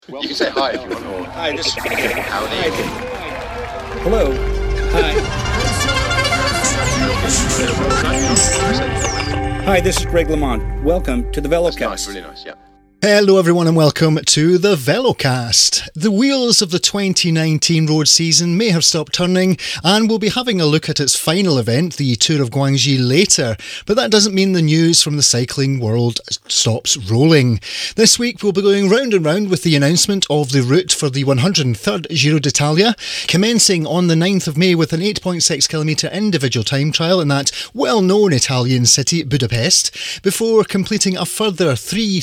Well, you can say hi if you want. Or hi, this is howdy. Hello. Hi. Hi, this is Greg LeMond. Welcome to the Velocast. That's nice, really nice, yeah. Hello everyone and welcome to the Velocast. The wheels of the 2019 road season may have stopped turning and we'll be having a look at its final event, the Tour of Guangxi, later, but that doesn't mean the news from the cycling world stops rolling. This week we'll be going round and round with the announcement of the route for the 103rd Giro d'Italia, commencing on the 9th of May with an 8.6km individual time trial in that well-known Italian city, Budapest, before completing a further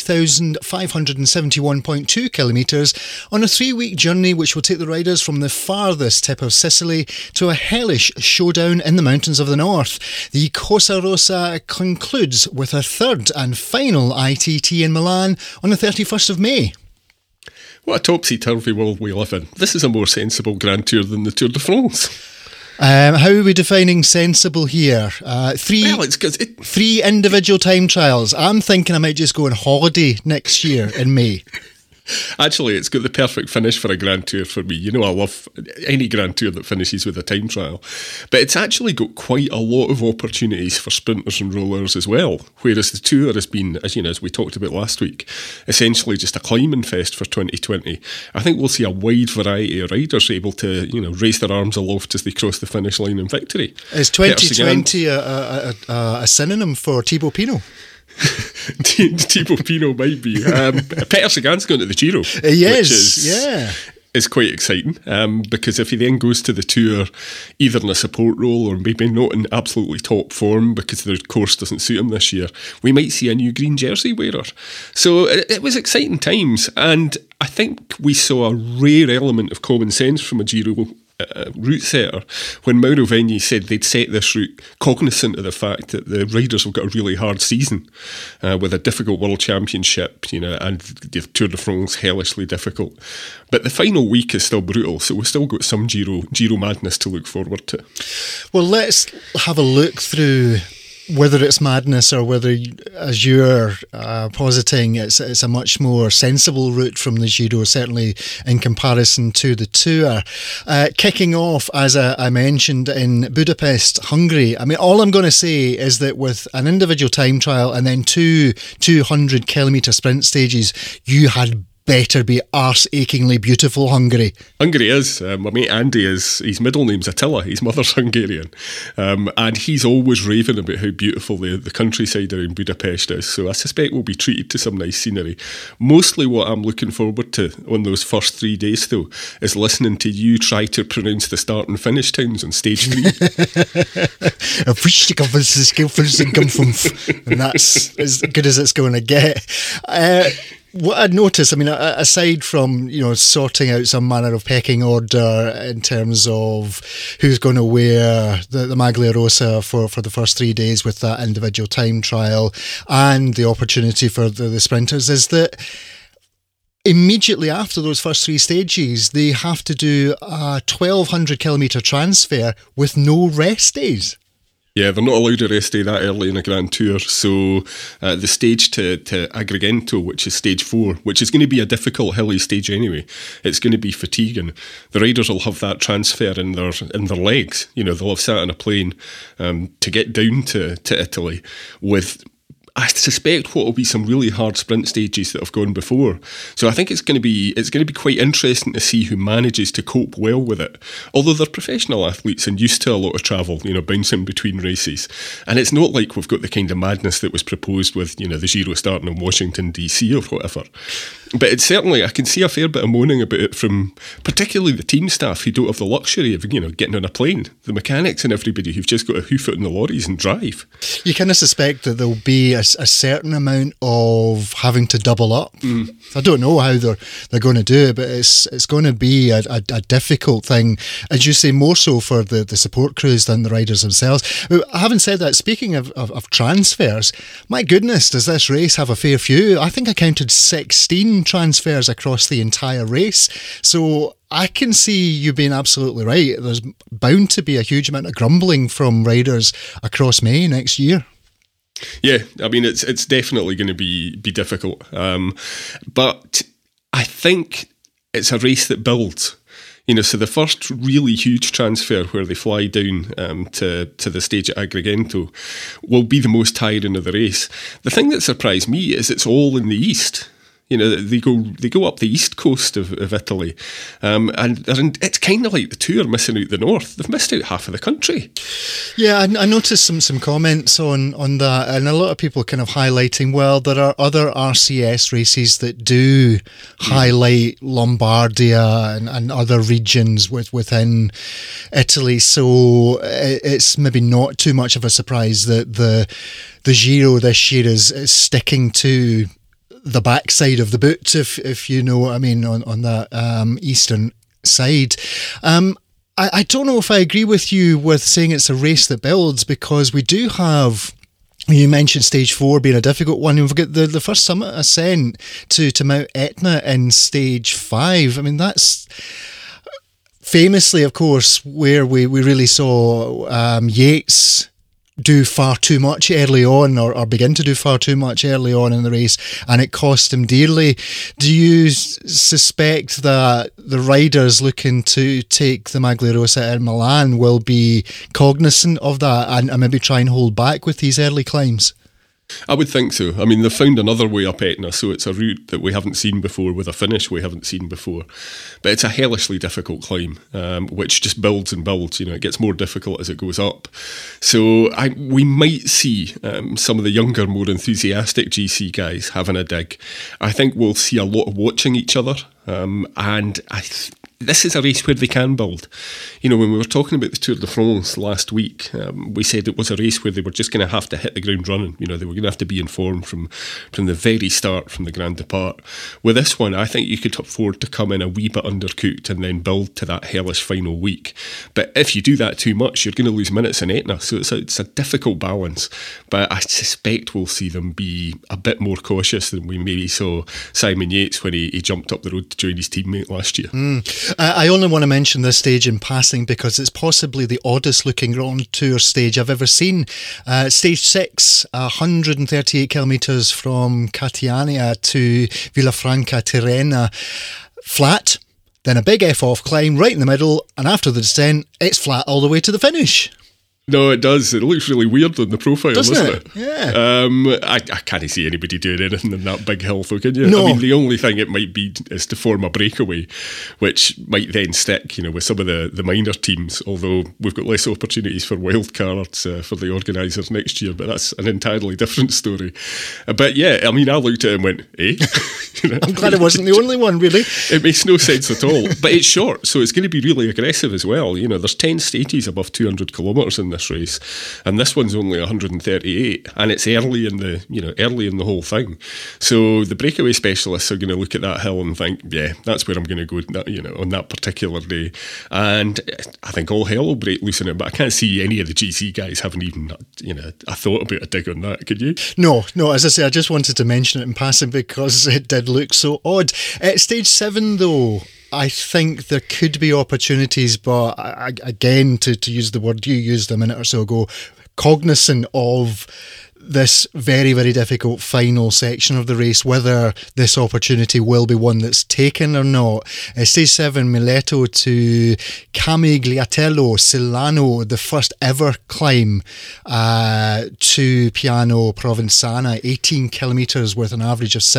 3,571.2 kilometres on a 3-week journey which will take the riders from the farthest tip of Sicily to a hellish showdown in the mountains of the north. The Cosa Rosa concludes with a third and final ITT in Milan on the 31st of May. What a topsy-turvy world we live in. This is a more sensible Grand Tour than the Tour de France. How are we defining sensible here? Three individual time trials. I'm thinking I might just go on holiday next year in May. Actually, it's got the perfect finish for a Grand Tour for me. You know, I love any Grand Tour that finishes with a time trial. But it's actually got quite a lot of opportunities for sprinters and rollers as well. Whereas the Tour has been, as we talked about last week, essentially just a climbing fest for 2020. I think we'll see a wide variety of riders able to, raise their arms aloft as they cross the finish line in victory. Is 2020 a synonym for Thibaut Pinot? Thibaut Pinot might be. Peter Sagan's going to the Giro. Is quite exciting because if he then goes to the Tour either in a support role or maybe not in absolutely top form because the course doesn't suit him this year, we might see a new green jersey wearer. So it was exciting times, and I think we saw a rare element of common sense from a Giro route setter when Mauro Vegni said they'd set this route cognizant of the fact that the riders have got a really hard season with a difficult World Championship, and the Tour de France hellishly difficult. But the final week is still brutal, so we've still got some Giro madness to look forward to. Well, let's have a look through whether it's madness or whether, as you're positing, it's a much more sensible route from the Giro, certainly in comparison to the Tour. Kicking off, as I mentioned, in Budapest, Hungary. I mean, all I'm going to say is that with an individual time trial and then two 200-kilometre sprint stages, you had better be arse-achingly beautiful Hungary. Hungary is. My mate Andy his middle name's Attila. His mother's Hungarian. And he's always raving about how beautiful the countryside in Budapest is. So I suspect we'll be treated to some nice scenery. Mostly what I'm looking forward to on those first 3 days, though, is listening to you try to pronounce the start and finish times on stage 3. And that's as good as it's going to get. What I'd noticed, aside from, sorting out some manner of pecking order in terms of who's going to wear the Maglia Rosa for the first 3 days with that individual time trial and the opportunity for the sprinters, is that immediately after those first 3 stages, they have to do a 1,200-kilometre transfer with no rest days. Yeah, they're not allowed a rest day that early in a Grand Tour. So the stage to Agrigento, which is stage 4, which is going to be a difficult hilly stage anyway, it's going to be fatiguing. The riders will have that transfer in their legs. They'll have sat on a plane to get down to Italy with, I suspect, what will be some really hard sprint stages that have gone before. So I think it's going to be quite interesting to see who manages to cope well with it. Although they're professional athletes and used to a lot of travel, bouncing between races. And it's not like we've got the kind of madness that was proposed with, the Giro starting in Washington, DC or whatever. But it's certainly, I can see a fair bit of moaning about it from particularly the team staff who don't have the luxury of, getting on a plane. The mechanics and everybody who've just got to hoof it in the lorries and drive. You kind of suspect that there'll be a certain amount of having to double up. I don't know how they're going to do it, but it's going to be a difficult thing, as you say, more so for the support crews than the riders themselves. Having said that, speaking of transfers, my goodness, does this race have a fair few? I think I counted 16 transfers across the entire race. So I can see you being absolutely right. There's bound to be a huge amount of grumbling from riders across May next year. Yeah, it's definitely going to be difficult. But I think it's a race that builds. So the first really huge transfer where they fly down to the stage at Agrigento will be the most tiring of the race. The thing that surprised me is it's all in the east. They go up the east coast of Italy, and it's kind of like the Tour missing out the north. They've missed out half of the country. Yeah, I noticed some comments on that, and a lot of people kind of highlighting, well, there are other RCS races that do highlight Lombardia and other regions within Italy, so it's maybe not too much of a surprise that the Giro this year is sticking to the backside of the boot, if you know what I mean, on that eastern side. I don't know if I agree with you with saying it's a race that builds, because we do have, you mentioned stage 4 being a difficult one. We've got the first summit ascent to Mount Etna in stage 5. I mean, that's famously, of course, where we really saw Yates do far too much early on, or begin to do far too much early on in the race, and it cost him dearly. Do you suspect that the riders looking to take the Maglia Rosa in Milan will be cognizant of that and maybe try and hold back with these early climbs? I would think so. I mean, they've found another way up Etna, so it's a route that we haven't seen before with a finish we haven't seen before. But it's a hellishly difficult climb, which just builds and builds. It gets more difficult as it goes up. So we might see some of the younger, more enthusiastic GC guys having a dig. I think we'll see a lot of watching each other, and this is a race where they can build. When we were talking about the Tour de France last week, we said it was a race where they were just going to have to hit the ground running. They were going to have to be informed from the very start, from the Grand Depart. With this one, I think you could afford to come in a wee bit undercooked and then build to that hellish final week. But if you do that too much, you're going to lose minutes in Etna. So it's a difficult balance. But I suspect we'll see them be a bit more cautious than we maybe saw Simon Yates when he jumped up the road to join his teammate last year. I only want to mention this stage in passing because it's possibly the oddest looking Grand Tour stage I've ever seen. Stage 6, 138 kilometres from Catania to Villafranca Tirrena. Flat, then a big F-off climb right in the middle, and after the descent, it's flat all the way to the finish. No, it does. It looks really weird on the profile, doesn't it? Yeah. I can't see anybody doing anything in that big hill, though, can you? No. I mean, the only thing it might be is to form a breakaway, which might then stick, with some of the minor teams, although we've got less opportunities for wild cards for the organisers next year, but that's an entirely different story. But yeah, I mean, I looked at it and went, eh? I'm glad it wasn't the only one, really. It makes no sense at all. But it's short, so it's going to be really aggressive as well. There's 10 stages above 200 kilometres in this race, and this one's only 138, and it's early in the whole thing. So the breakaway specialists are going to look at that hill and think, yeah, that's where I'm going to go, on that particular day. And I think all hell will break loose in it. But I can't see any of the GC guys having even a thought about a dig on that. Could you? No. As I say, I just wanted to mention it in passing because it did look so odd. At stage 7, though, I think there could be opportunities, but again, to use the word you used a minute or so ago, cognizant of this very, very difficult final section of the race, whether this opportunity will be one that's taken or not. Stage 7, Mileto to Camigliatello Silano, the first ever climb to Piano Provenzana, 18 kilometres with an average of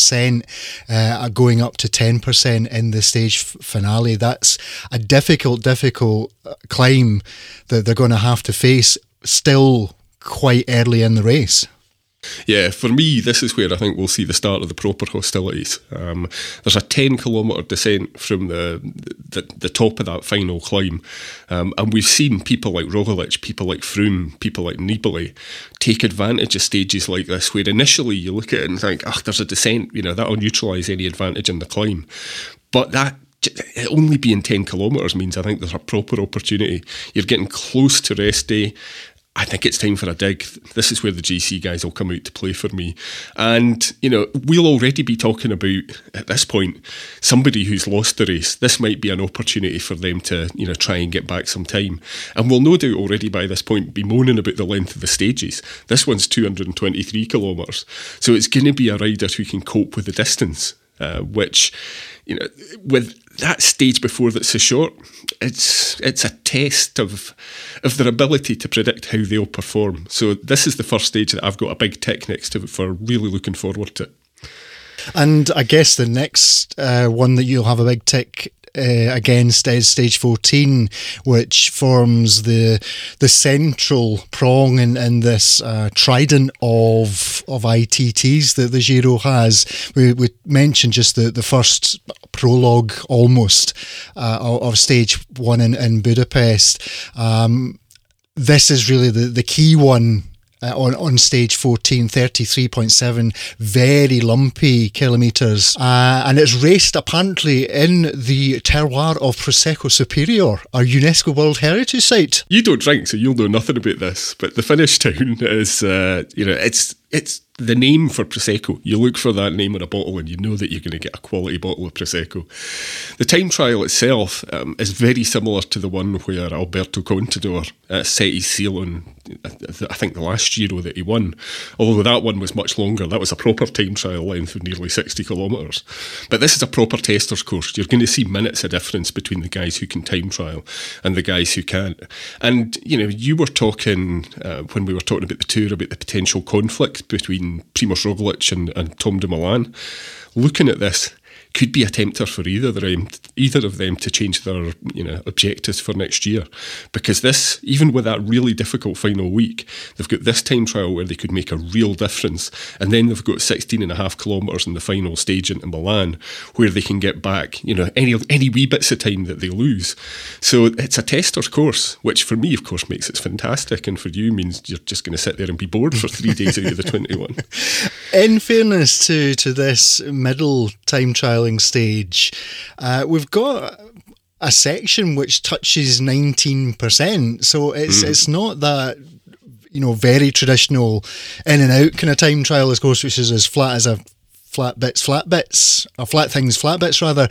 7%, going up to 10% in the stage finale. That's a difficult climb that they're going to have to face still quite early in the race. Yeah, for me, this is where I think we'll see the start of the proper hostilities. There's a 10-kilometre descent from the top of that final climb, and we've seen people like Roglic, people like Froome, people like Nibali take advantage of stages like this, where initially you look at it and think, there's a descent, that'll neutralise any advantage in the climb. But that it only being 10 kilometres means I think there's a proper opportunity. You're getting close to rest day. I think it's time for a dig. This is where the GC guys will come out to play for me. And, we'll already be talking about, at this point, somebody who's lost the race. This might be an opportunity for them to, try and get back some time. And we'll no doubt already by this point be moaning about the length of the stages. This one's 223 kilometres. So it's going to be a rider who can cope with the distance. which, with that stage before that's so short, it's a test of their ability to predict how they'll perform. So this is the first stage that I've got a big tick next to it for really looking forward to. And I guess the next one that you'll have a big tick against is stage 14, which forms the central prong in this trident of ITTs that the Giro has. We mentioned just the first prologue almost of stage 1 in Budapest. This is really the key one. On stage 14, 33.7, very lumpy kilometres. And it's raced apparently in the terroir of Prosecco Superior, our UNESCO World Heritage Site. You don't drink, so you'll know nothing about this, but the Finnish town is, it's the name for Prosecco. You look for that name on a bottle and you know that you're going to get a quality bottle of Prosecco. The time trial itself is very similar to the one where Alberto Contador set his seal on, I think, the last Giro that he won. Although that one was much longer. That was a proper time trial length of nearly 60 kilometres. But this is a proper tester's course. You're going to see minutes of difference between the guys who can time trial and the guys who can't. And, you were talking, when we were talking about the Tour, about the potential conflict between Primož Roglič and Tom Dumoulin. Looking at this, could be a tempter for either of them to change their objectives for next year, because this, even with that really difficult final week, they've got this time trial where they could make a real difference, and then they've got 16.5 kilometres in the final stage into Milan where they can get back any wee bits of time that they lose. So it's a tester's course, which for me of course makes it fantastic, and for you means you're just going to sit there and be bored for 3 days out of the 21. In fairness to this middle time trial stage, we've got a section which touches 19%, so it's not that very traditional in and out kind of time trial, of course, which is as flat as a flat bits or flat things flat bits rather.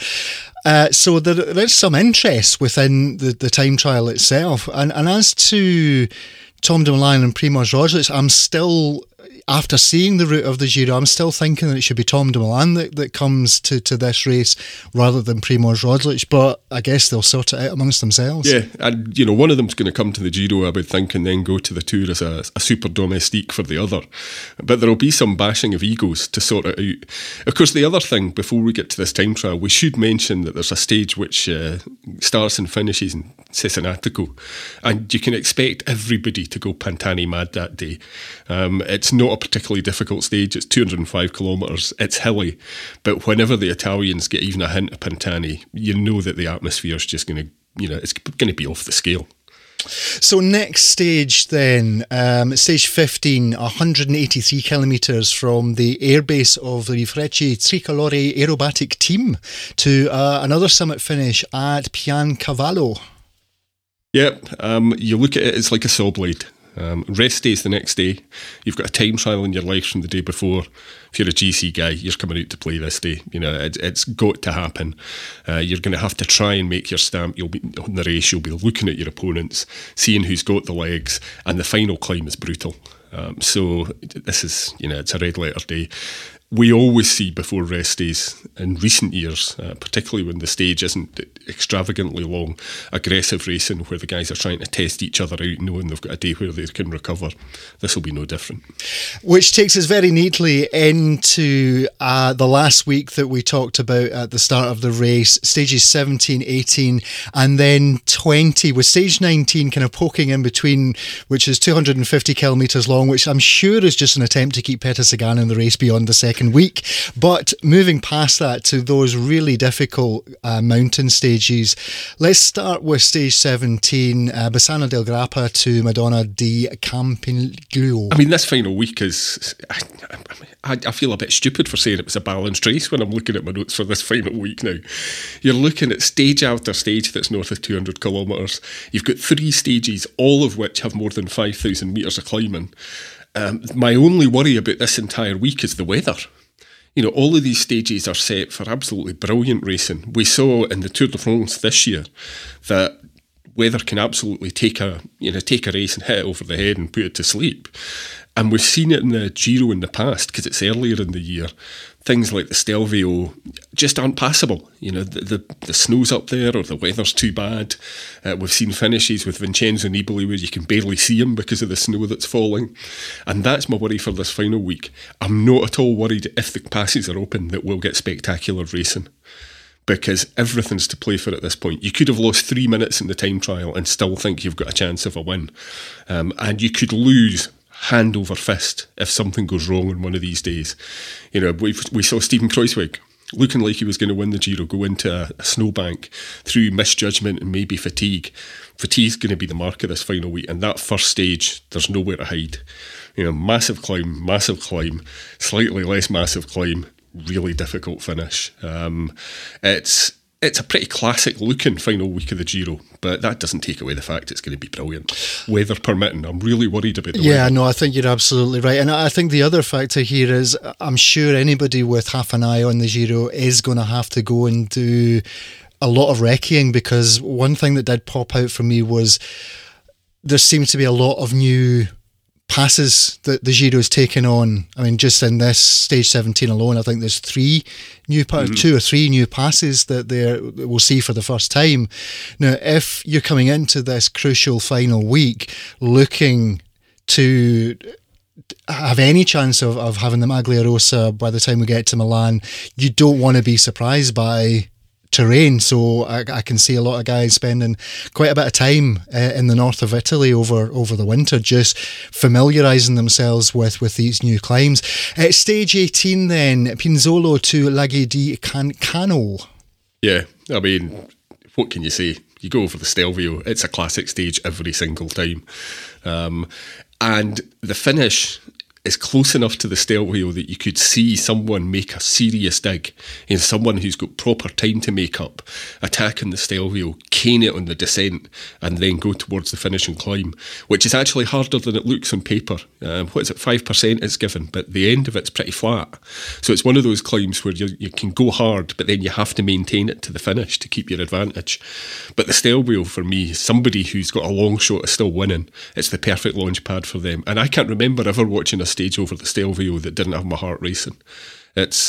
So there is some interest within the time trial itself, and as to Tom Dumoulin and Primož Roglič, I'm still, after seeing the route of the Giro, I'm still thinking that it should be Tom Dumoulin that comes to this race rather than Primož Roglič, but I guess they'll sort it out amongst themselves. Yeah, and one of them's going to come to the Giro, I would think, and then go to the Tour as a super domestique for the other. But there'll be some bashing of egos to sort it out. Of course, the other thing, before we get to this time trial, we should mention that there's a stage which starts and finishes in Cesenatico, and you can expect everybody to go Pantani mad that day. It's not a particularly difficult stage. It's 205 kilometres. It's hilly, but whenever the Italians get even a hint of Pantani, you know that the atmosphere is just going to, it's going to be off the scale. So next stage then, stage 15, 183 kilometres from the airbase of the Frecce Tricolore Aerobatic Team to another summit finish at Piancavallo. Yep, you look at it, it's like a saw blade. Rest day's the next day. You've got a time trial in your life from the day before. If you're a GC guy, you're coming out to play this day. It's got to happen. You're going to have to try and make your stamp. You'll be on the race. You'll be looking at your opponents, seeing who's got the legs, and the final climb is brutal. So this is, it's a red letter day. We always see before rest days in recent years, particularly when the stage isn't extravagantly long, aggressive racing where the guys are trying to test each other out, knowing they've got a day where they can recover. This will be no different. Which takes us very neatly into the last week that we talked about at the start of the race, stages 17, 18, and then 20, with stage 19 kind of poking in between, which is 250 kilometres long, which I'm sure is just an attempt to keep Peter Sagan in the race beyond the second week. But moving past that to those really difficult mountain stages, let's start with stage 17, Bassano del Grappa to Madonna di Campiglio. I mean, this final week is, I feel a bit stupid for saying it was a balanced race when I'm looking at my notes for this final week now. You're looking at stage after stage that's north of 200 kilometres. You've got 3 stages, all of which have more than 5,000 metres of climbing. My only worry about this entire week is the weather. All of these stages are set for absolutely brilliant racing. We saw in the Tour de France this year that weather can absolutely take a race and hit it over the head and put it to sleep. And we've seen it in the Giro in the past, because it's earlier in the year. Things like the Stelvio just aren't passable. The snow's up there, or the weather's too bad. We've seen finishes with Vincenzo Nibali where you can barely see him because of the snow that's falling. And that's my worry for this final week. I'm not at all worried if the passes are open that we'll get spectacular racing, because everything's to play for at this point. You could have lost 3 minutes in the time trial and still think you've got a chance of a win. And you could lose hand over fist if something goes wrong on one of these days. We saw Stephen Kruijswijk looking like he was going to win the Giro go into a snowbank through misjudgment and maybe fatigue. Fatigue's going to be the mark of this final week, and that first stage, there's nowhere to hide. Massive climb, slightly less massive climb, really difficult finish. It's a pretty classic looking final week of the Giro, but that doesn't take away the fact it's going to be brilliant. Weather permitting, I'm really worried about the weather. Yeah, no, I think you're absolutely right. And I think the other factor here is I'm sure anybody with half an eye on the Giro is going to have to go and do a lot of recceing, because one thing that did pop out for me was there seems to be a lot of new passes that the Giro's taken on. I mean, just in this stage 17 alone, I think there's 2 or 3 new passes that we'll see for the first time. Now, if you're coming into this crucial final week looking to have any chance of having the Maglia Rosa by the time we get to Milan, you don't want to be surprised by terrain. So I can see a lot of guys spending quite a bit of time in the north of Italy over the winter, just familiarising themselves with these new climbs. Stage 18 then, Pinzolo to Laghi di Cano. Yeah, I mean, what can you say? You go over the Stelvio, it's a classic stage every single time. And the finish is close enough to the Stelvio that you could see someone make a serious dig, someone who's got proper time to make up, attacking the Stelvio, cane it on the descent, and then go towards the finish and climb, which is actually harder than it looks on paper. 5% it's given, but the end of it's pretty flat. So it's one of those climbs where you can go hard, but then you have to maintain it to the finish to keep your advantage. But the Stelvio, for me, somebody who's got a long shot is still winning. It's the perfect launch pad for them. And I can't remember ever watching a stage over the Stelvio that didn't have my heart racing. It's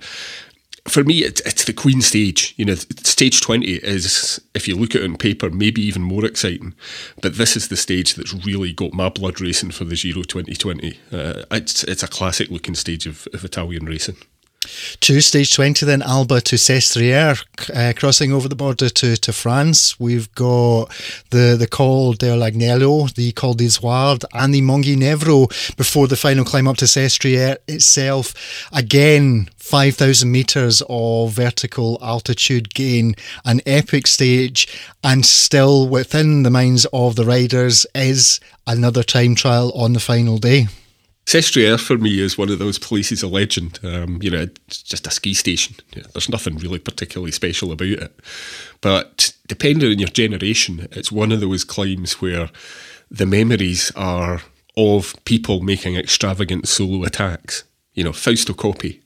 for me, it's the Queen stage. Stage 20 is, if you look at it on paper, maybe even more exciting. But this is the stage that's really got my blood racing for the Giro 2020. It's a classic looking stage of Italian racing. To stage 20 then, Alba to Sestriere, crossing over the border to France. We've got the Col dell'Agnello, the Col d'Izoard and the Mongi Nevro before the final climb up to Sestriere itself. Again, 5,000 metres of vertical altitude gain, an epic stage, and still within the minds of the riders is another time trial on the final day. Sestriere for me is one of those places of legend. It's just a ski station. There's nothing really particularly special about it. But depending on your generation, it's one of those climbs where the memories are of people making extravagant solo attacks. Fausto Coppi.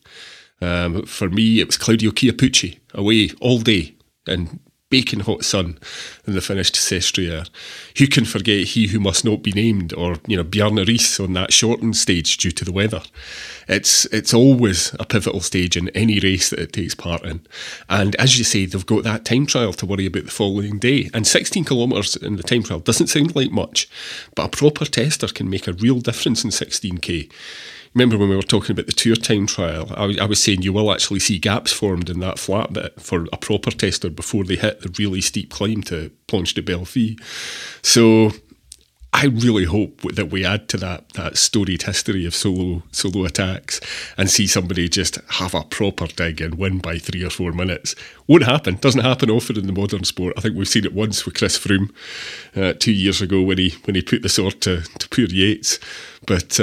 For me, it was Claudio Chiappucci away all day in baking hot sun in the finish to Sestriere. Who can forget He Who Must Not Be Named, or Bjarne Riis on that shortened stage due to the weather. It's always a pivotal stage in any race that it takes part in. And as you say, they've got that time trial to worry about the following day. And 16 kilometres in the time trial doesn't sound like much, but a proper tester can make a real difference in 16k. Remember when we were talking about the Tour time trial, I was saying you will actually see gaps formed in that flat bit for a proper tester before they hit the really steep climb to Planche de Belleville. So I really hope that we add to that storied history of solo attacks and see somebody just have a proper dig and win by 3 or 4 minutes. Won't happen. Doesn't happen often in the modern sport. I think we've seen it once with Chris Froome 2 years ago when he put the sword to poor Yates. But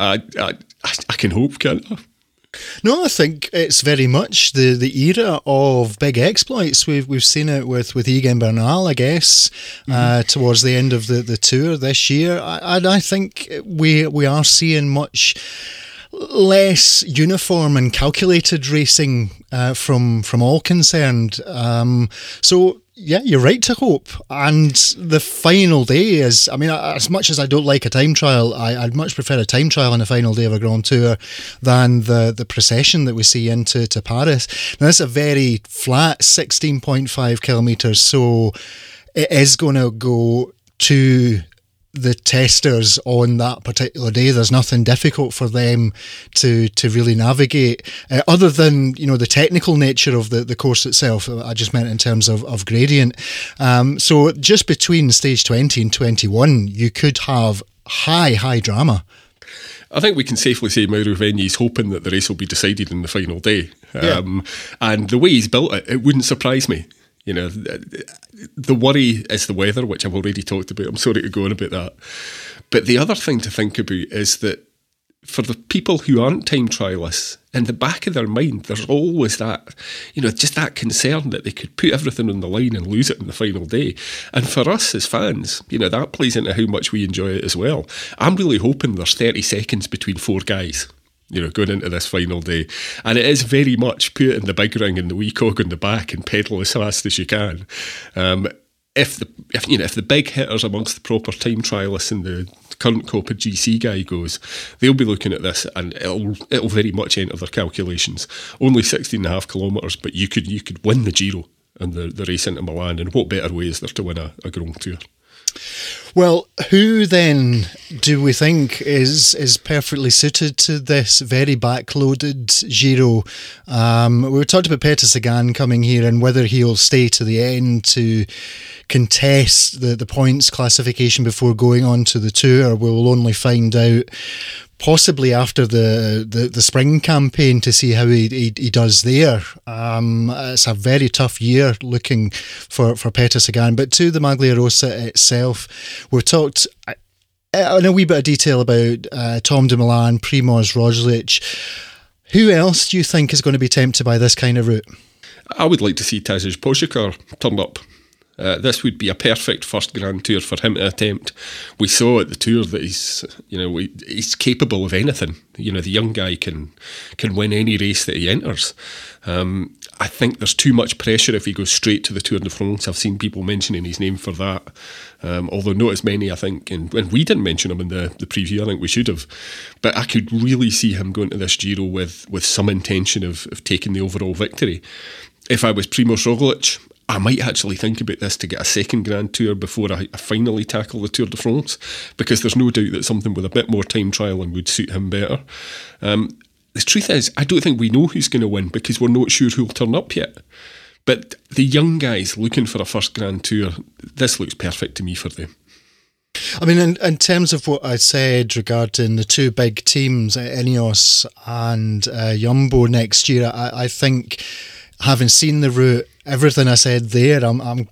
I can hope, can't I? No, I think it's very much the era of big exploits. We've seen it with Egan Bernal, I guess, towards the end of the tour this year. I think we are seeing much less uniform and calculated racing from all concerned. So Yeah, you're right to hope. And the final day is, I mean, as much as I don't like a time trial, I'd much prefer a time trial on the final day of a Grand Tour than the procession that we see into Paris. Now, this is a very flat 16.5 kilometres, so it is going to go to the testers on that particular day. There's nothing difficult for them to really navigate, other than, you know, the technical nature of the course itself. I just meant in terms of gradient. So just between stage 20 and 21, you could have high drama. I think we can safely say Mauro Veni's hoping that the race will be decided in the final day. And the way he's built it, it wouldn't surprise me. You know, the worry is the weather, which I've already talked about. I'm sorry to go on about that. But the other thing to think about is that for the people who aren't time trialists, in the back of their mind, there's always that, you know, just that concern that they could put everything on the line and lose it in the final day. And for us as fans, you know, that plays into how much we enjoy it as well. I'm really hoping there's 30 seconds between four guys, you know, going into this final day. And it is very much put in the big ring and the wee cog on the back and pedal as fast as you can. If the big hitters amongst the proper time trialists and the current Copa GC guy goes, they'll be looking at this and it'll very much enter their calculations. Only 16.5 kilometres, but you could win the Giro and the race into Milan, and what better way is there to win a Grand Tour? Well, who then do we think is perfectly suited to this very backloaded Giro? We talked about Peter Sagan coming here and whether he'll stay to the end to contest the points classification before going on to the Tour. We'll only find out possibly after the spring campaign to see how he does there. It's a very tough year looking for Peter Sagan. But to the Maglia Rosa itself, we've talked in a wee bit of detail about Tom Dumoulin, Primož Roglic. Who else do you think is going to be tempted by this kind of route? I would like to see Tadej Pogačar turn up. This would be a perfect first Grand Tour for him to attempt. We saw at the Tour that he's capable of anything. You know, the young guy can win any race that he enters. I think there's too much pressure if he goes straight to the Tour de France. I've seen people mentioning his name for that, although not as many, I think. And we didn't mention him in the preview. I think we should have. But I could really see him going to this Giro with some intention of taking the overall victory. If I was Primož Roglic, I might actually think about this to get a second Grand Tour before I finally tackle the Tour de France, because there's no doubt that something with a bit more time trialling would suit him better. The truth is, I don't think we know who's going to win because we're not sure who'll turn up yet. But the young guys looking for a first Grand Tour, this looks perfect to me for them. I mean, in terms of what I said regarding the two big teams, Ineos and Jumbo next year, I think, having seen the route, everything I said there, I'm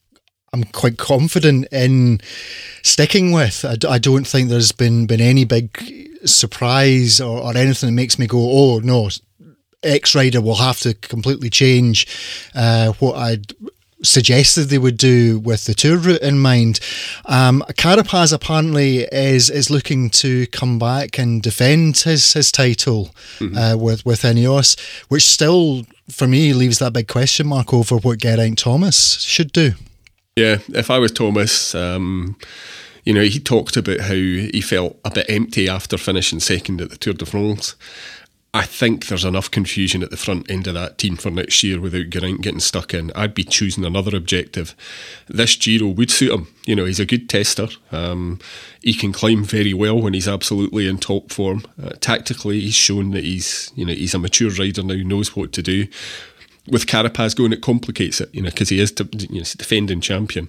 quite confident in sticking with. I don't think there's been any big surprise or anything that makes me go, oh no, X rider will have to completely change what I'd suggested they would do with the Tour route in mind. Carapaz apparently is looking to come back and defend his title with Ineos, which still, for me, leaves that big question mark over what Geraint Thomas should do. Yeah, if I was Thomas, he talked about how he felt a bit empty after finishing second at the Tour de France. I think there's enough confusion at the front end of that team for next year without Geraint getting stuck in. I'd be choosing another objective. This Giro would suit him. You know, he's a good tester. He can climb very well when he's absolutely in top form. Tactically, he's shown that he's a mature rider now, knows what to do. With Carapaz going, it complicates it, because he is defending champion.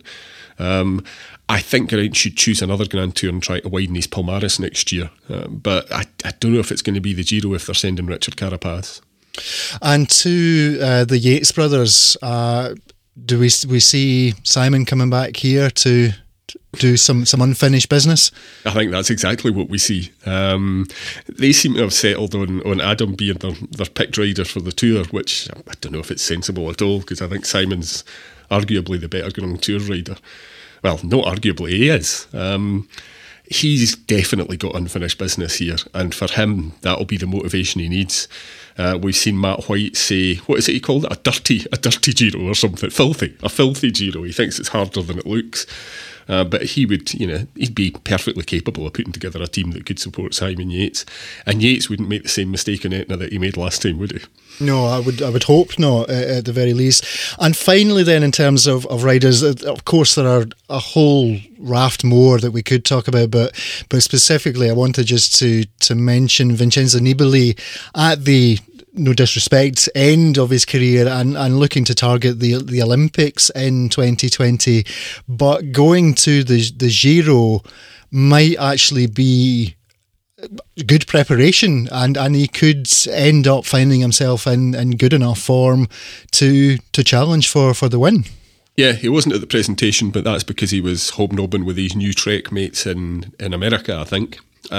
I think Geraint should choose another Grand Tour and try to widen his palmares next year. But I don't know if it's going to be the Giro if they're sending Richard Carapaz. And to the Yates brothers, do we see Simon coming back here to do some unfinished business? I think that's exactly what we see. They seem to have settled on Adam being their picked rider for the Tour, which I don't know if it's sensible at all, because I think Simon's arguably the better Grand Tour rider. Well, not arguably, he is. He's definitely got unfinished business here, and for him, that'll be the motivation he needs. We've seen Matt White say, what is it he called it? A dirty Giro or something. A filthy Giro. He thinks it's harder than it looks. But he would, he'd be perfectly capable of putting together a team that could support Simon Yates. And Yates wouldn't make the same mistake in Etna that he made last time, would he? No, I would hope not, at the very least. And finally then, in terms of riders, of course there are a whole raft more that we could talk about, but specifically I wanted just to mention Vincenzo Nibali at the, no disrespect, end of his career and looking to target the Olympics in 2020, but going to the Giro might actually be good preparation, and he could end up finding himself in good enough form to challenge for the win. Yeah, he wasn't at the presentation, but that's because he was hobnobbing with his new Trek mates in America, I think.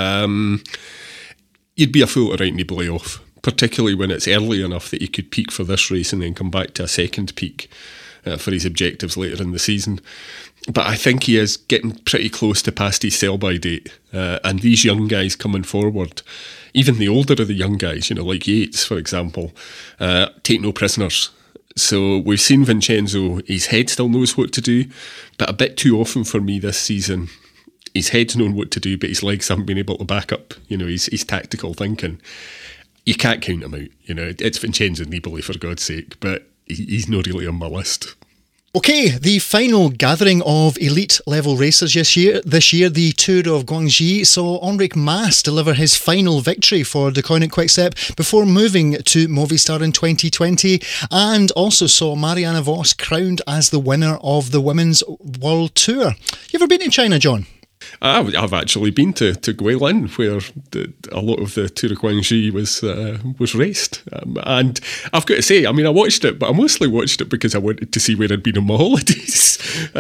You'd be a fool to write Nibali off, particularly when it's early enough that he could peak for this race and then come back to a second peak for his objectives later in the season. But I think he is getting pretty close to past his sell-by date. And these young guys coming forward, even the older of the young guys, like Yates, for example, take no prisoners. So we've seen Vincenzo, his head still knows what to do, but a bit too often for me this season, his head's known what to do, but his legs haven't been able to back up, his tactical thinking. You can't count him out. It's Vincenzo Nibali, for God's sake, but he's not really on my list. Okay, the final gathering of elite-level racers this year, the Tour of Guangxi, saw Enric Mas deliver his final victory for Deceuninck Quick-Step before moving to Movistar in 2020, and also saw Marianne Vos crowned as the winner of the Women's World Tour. You ever been in China, John? I've actually been to Guilin, where a lot of the Tour of Guangxi was raced. And I've got to say, I watched it, but I mostly watched it because I wanted to see where I'd been on my holidays.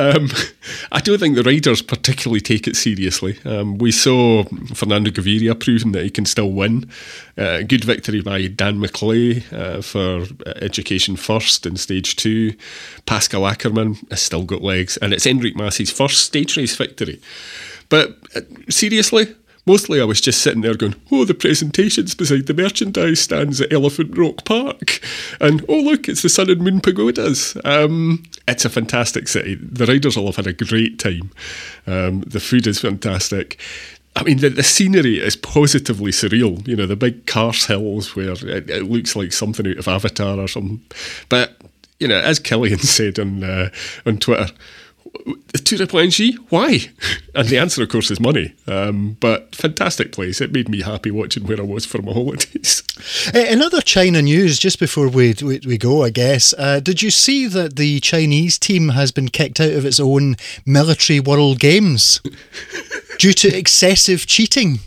I don't think the riders particularly take it seriously. We saw Fernando Gaviria proving that he can still win. Good victory by Dan McClay for Education First in Stage 2. Pascal Ackermann has still got legs, and it's Enric Mas's first stage race victory. But seriously, mostly I was just sitting there going, the presentations beside the merchandise stands at Elephant Rock Park. And, look, it's the Sun and Moon Pagodas. It's a fantastic city. The riders will have had a great time. The food is fantastic. The scenery is positively surreal. The big karst hills where it looks like something out of Avatar or something. But, as Killian said on Twitter, the Tour of Guangxi, why? And the answer, of course, is money. But fantastic place. It made me happy watching where I was for my holidays. In other China news, just before we go, I guess, did you see that the Chinese team has been kicked out of its own military World Games due to excessive cheating?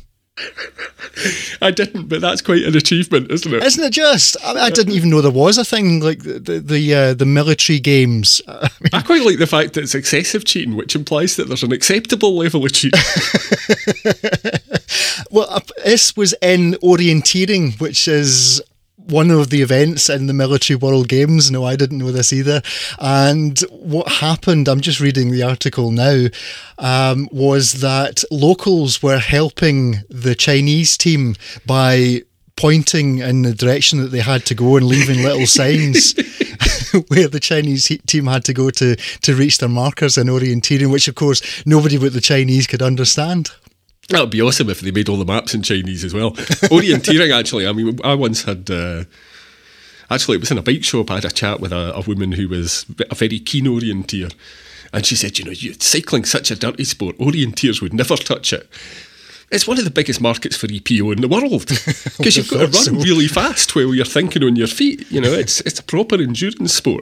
I didn't, but that's quite an achievement, isn't it? Isn't it just? I didn't even know there was a thing like the military games. I quite like the fact that it's excessive cheating, which implies that there's an acceptable level of cheating. Well, this was in orienteering, which is one of the events in the Military World Games. No, I didn't know this either. And what happened, I'm just reading the article now, was that locals were helping the Chinese team by pointing in the direction that they had to go and leaving little signs where the Chinese team had to go to reach their markers in orienteering, which of course nobody but the Chinese could understand. That would be awesome if they made all the maps in Chinese as well. Orienteering, actually, I once had... actually, it was in a bike shop. I had a chat with a woman who was a very keen orienteer. And she said, cycling's such a dirty sport. Orienteers would never touch it. It's one of the biggest markets for EPO in the world. Because you've got to run really fast while you're thinking on your feet. It's a proper endurance sport.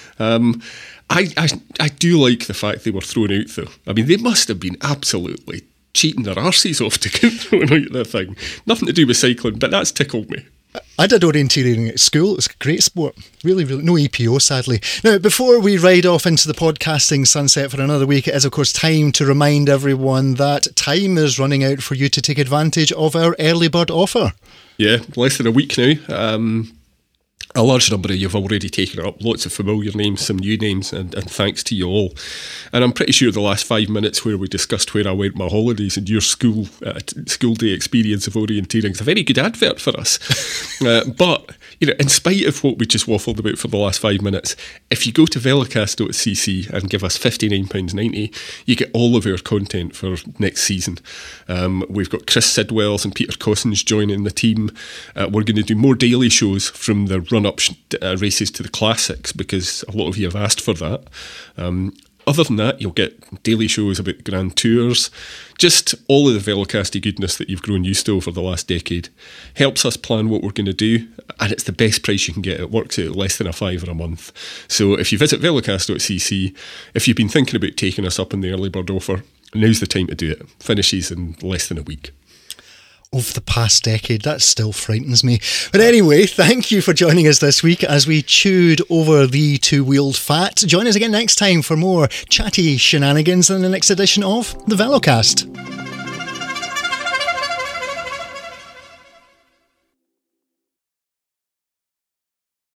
I do like the fact they were thrown out, though. They must have been absolutely cheating their arses off to get thrown out that thing. Nothing to do with cycling, but that's tickled me. I did orienteering at school. It's a great sport. Really, really. No EPO, sadly. Now, before we ride off into the podcasting sunset for another week, it is, of course, time to remind everyone that time is running out for you to take advantage of our early bird offer. Yeah, less than a week now. A large number of you have already taken it up, lots of familiar names, some new names, and thanks to you all. And I'm pretty sure the last 5 minutes where we discussed where I went my holidays and your school day experience of orienteering is a very good advert for us. But, in spite of what we just waffled about for the last 5 minutes, if you go to velicast.cc and give us £59.90, you get all of our content for next season. We've got Chris Sidwells and Peter Cossins joining the team. We're going to do more daily shows from the run-up races to the classics, because a lot of you have asked for that. Other than that, you'll get daily shows about Grand Tours, just all of the Velicasty goodness that you've grown used to over the last decade. Helps us plan what we're going to do, and it's the best price you can get. It works out less than £5 a month. So if you visit velicast.cc, if you've been thinking about taking us up in the early bird offer, now's the time to do it. Finishes in less than a week. Over the past decade, that still frightens me. But anyway, thank you for joining us this week as we chewed over the two-wheeled fat. Join us again next time for more chatty shenanigans in the next edition of the Velocast.